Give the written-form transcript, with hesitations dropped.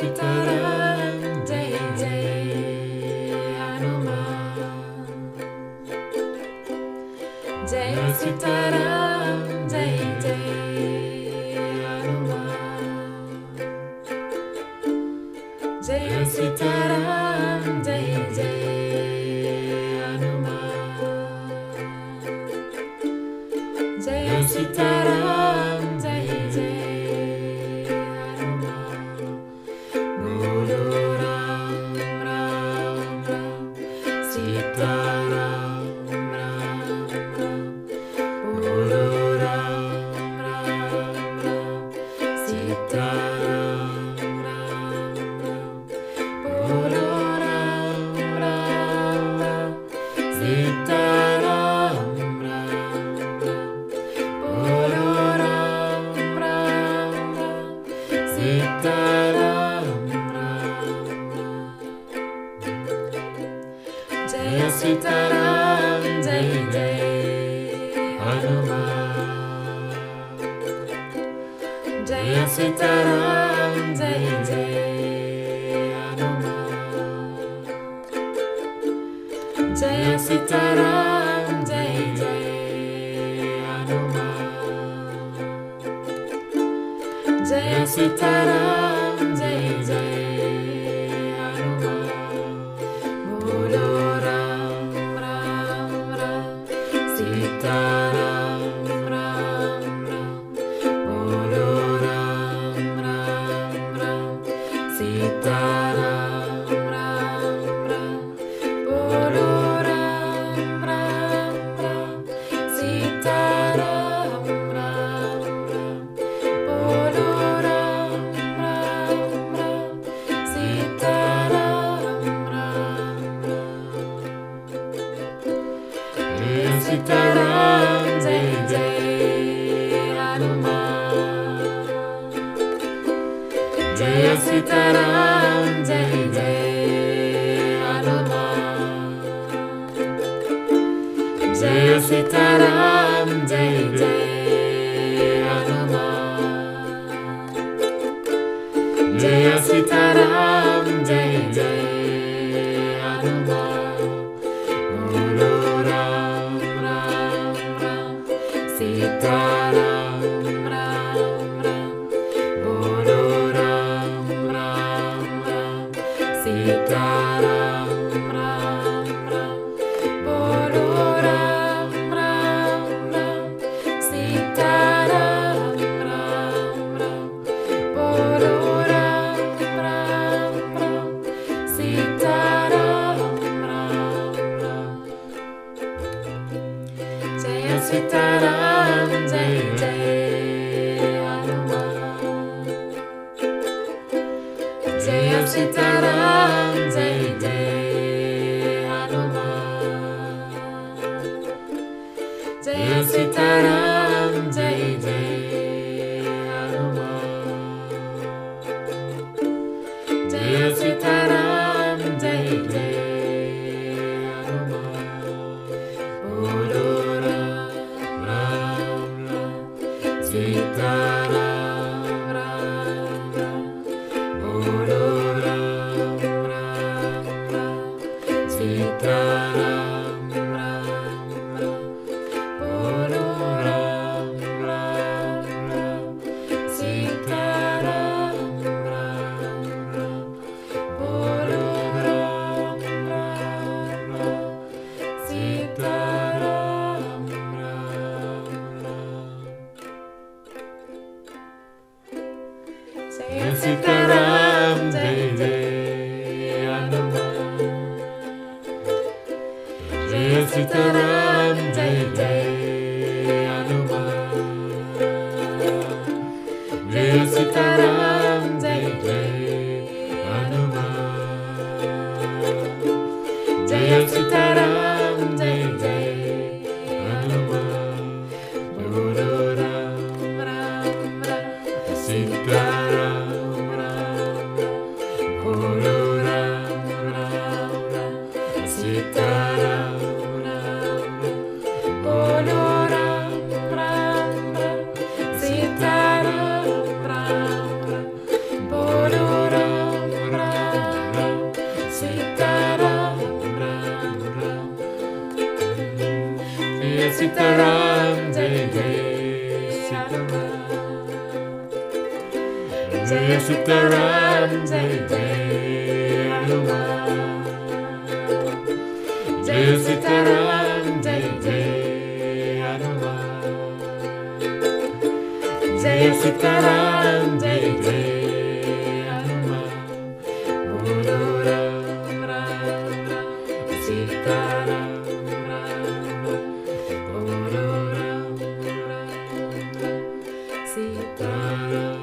Sitaram Jai Jai Hanuman. Jai Sitaram Jai Jai Hanuman. Jai Sitaram Jai Jai Hanuman. Jai Sitaram Jai Jai Hanuman. Bolo Ram Ram Ram Sitaram Ram Ram. Bolo Ram Ram Ram Sitaram Ram Ram. Bolo Ram Ram Ram Sitaram Ram Ram. Bolo Ram Ram Ram Sitaram Ram Ram. Jai Sitaram Jai Jai Hanuman. Jai Sitaram Jai Jai Hanuman. Jai Sitaram Jai Jai Hanuman. Jai Sitaram Jai Jai Hanuman. Bolo Ram Ram Ram Sitaram Ram Ram. Bolo Ram Ram Ram Sitaram Ram Ram. Bolo Ram Ram Ram Sitaram Ram Ram. Bolo Ram Ram Ram Sitaram Ram Ram. Jai Sitaram Jai Jai Hanuman. Jai Sitaram Jai Jai Hanuman. Jai Sitaram Jai Jai Hanuman. Jai Sitaram Jai Jai Hanuman. Bolo Ram Ram Ram Sitaram Ram Ram. Bolo Ram Ram Ram Sitaram Ram Ram. Bolo Ram Ram Ram Sitaram Ram Ram. Bolo Ram Ram Ram Sitaram Ram Ram. Jai Sitaram Jai Jai Hanuman. Jai Sitaram Jai Jai Hanuman. Jai Sitaram Jai Jai Hanuman. Jai Sitaram Jai Jai Hanuman. Bolo Ram Ram Ram Sitaram Ram Ram. Bolo Ram Ram Ram Sitaram Ram Ram. Bolo Ram Ram Ram Sitaram Ram Ram. Bolo Ram Ram Ram Sitaram Ram Ram. Jai Sitaram Jai Jai Hanuman. Jai Sitaram Jai Jai Hanuman. Jai Sitaram Jai Jai Hanuman. Jai Sitaram Jai Jai Hanuman. Bolo Ram Ram Ram Sitaram Ram Ram. Bolo Ram Ram Ram Sitaram Ram Ram. Bolo Ram Ram Ram Sitaram Ram Ram. Bolo Ram Sitaram, Jai Jai Sitaram. Jai Sitaram, Jai Jai Hanuman. Jai Sitaram, Jai Jai Hanuman. Jai Sitaram, Jai Jai Hanuman. Guru Ram Ram Ram Sitaram Ram Ram. Guru Ram Ram Ram Sitaram.